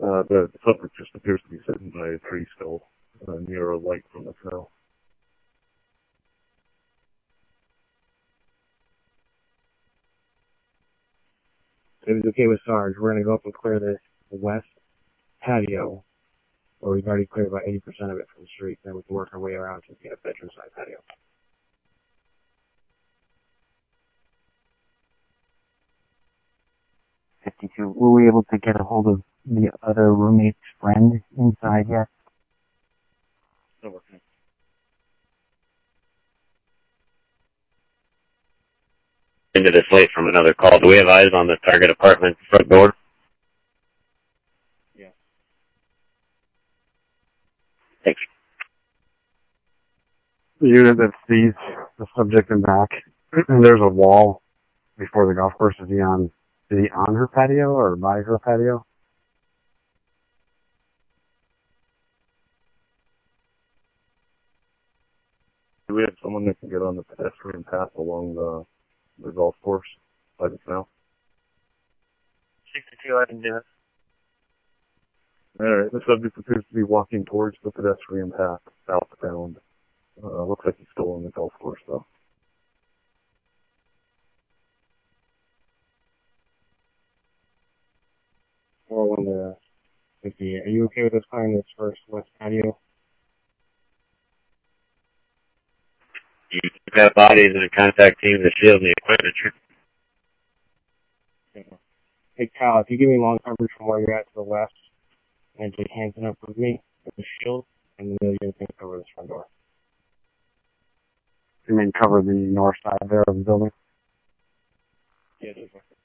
The subject just appears to be sitting by a tree still, near a light from the trail. If it's okay with Sarge, we're going to go up and clear the west patio, where we've already cleared about 80% of it from the street. Then we can work our way around to get a bedroom side patio. Were we able to get a hold of the other roommate's friend inside yet? Still working. Into this late from another call. Do we have eyes on the target apartment front door? Yeah. Thanks. The unit that sees the subject in back, there's a wall before the golf course. Is he on her patio or by her patio? Do we have someone that can get on the pedestrian path along the golf course by the canal? 62, I can do it. Alright, the subject appears to be walking towards the pedestrian path, southbound. Looks like he's still on the golf course, though. Or when the 50, are you okay with us clearing this first west patio? You've got bodies and a contact team to shield the equipment. Hey, Kyle, if you give me long coverage from where you're at to the west, and just hands it up with me with the shield, and then you're going to cover this front door. You mean cover the north side there of the building? Yeah, exactly.